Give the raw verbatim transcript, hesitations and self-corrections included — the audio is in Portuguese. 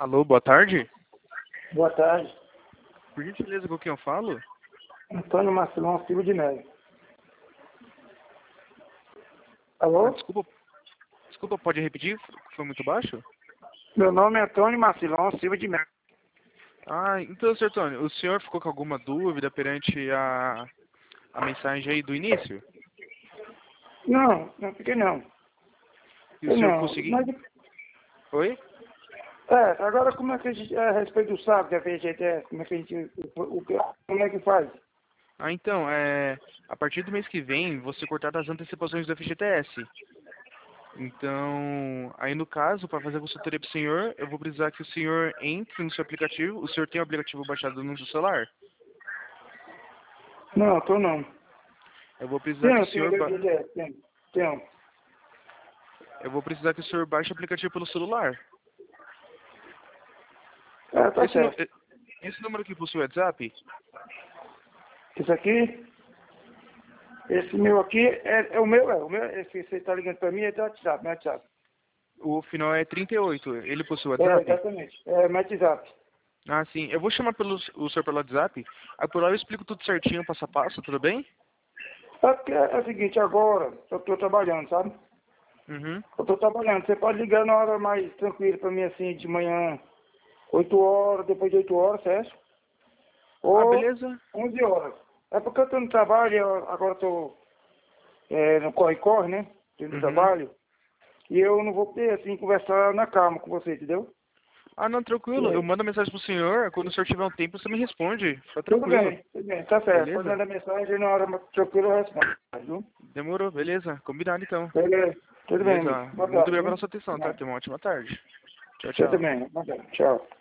Alô, boa tarde. Boa tarde. Por gentileza, com quem eu falo? Antônio Marcelão Silva de Melo. Ah, Alô? desculpa, desculpa, pode repetir? Foi muito baixo? Meu nome é Antônio Marcelão Silva de Melo. Ah, então, senhor Antônio, o senhor ficou com alguma dúvida perante a, a mensagem aí do início? Não, não fiquei não. E o Eu senhor não. conseguiu... Mas, Oi? é, agora como é que a gente, é, a respeito do sábado da V G T S, como é que a gente, o, o, que- como é que faz? Ah, então, é... A partir do mês que vem, você cortar as antecipações do F G T S. Então, aí no caso, para fazer a consultoria para o senhor, eu vou precisar que o senhor entre no seu aplicativo. O senhor tem o aplicativo baixado no seu celular? Não, tô não. Eu vou precisar que o Tenho, tenho senhor... Ba... V G T S, tenho. Tenho. Eu vou precisar que o senhor baixe o aplicativo pelo celular. É, tá Esse, nu- certo. esse número aqui possui WhatsApp? Isso aqui, esse meu aqui, é, é o meu, é o meu, esse você tá ligando pra mim, é do WhatsApp, meu WhatsApp. O final é trinta e oito. Ele possui É, WhatsApp? exatamente. É, meu WhatsApp. Ah, sim. Eu vou chamar pelo, o senhor pelo WhatsApp. Aí por lá eu explico tudo certinho, passo a passo, tudo bem? É porque é o seguinte, agora eu tô trabalhando, sabe? Uhum. Eu tô trabalhando. Você pode ligar na hora mais tranquila pra mim, assim, de manhã, oito horas, depois de oito horas, certo? Ah, Ou beleza. onze horas. É porque eu tô no trabalho, eu agora eu tô é, no corre-corre, né? Tô no Uhum. trabalho. E eu não vou poder, assim, conversar na calma com você, entendeu? Ah, não, tranquilo. Eu É. mando mensagem pro senhor. Quando o senhor tiver um tempo, você me responde. Fica Tudo tranquilo. bem, tudo bem, tá certo. Pode Beleza? mandar mensagem na hora mais tranquila eu respondo, viu? Demorou, beleza. Combinado então. Beleza. Tudo bem, amigo. Beleza. Boa Muito tarde, obrigado pela viu? sua atenção, tá? Tenha uma ótima tarde. Tchau, Você tchau. também. Boa tarde. Tchau.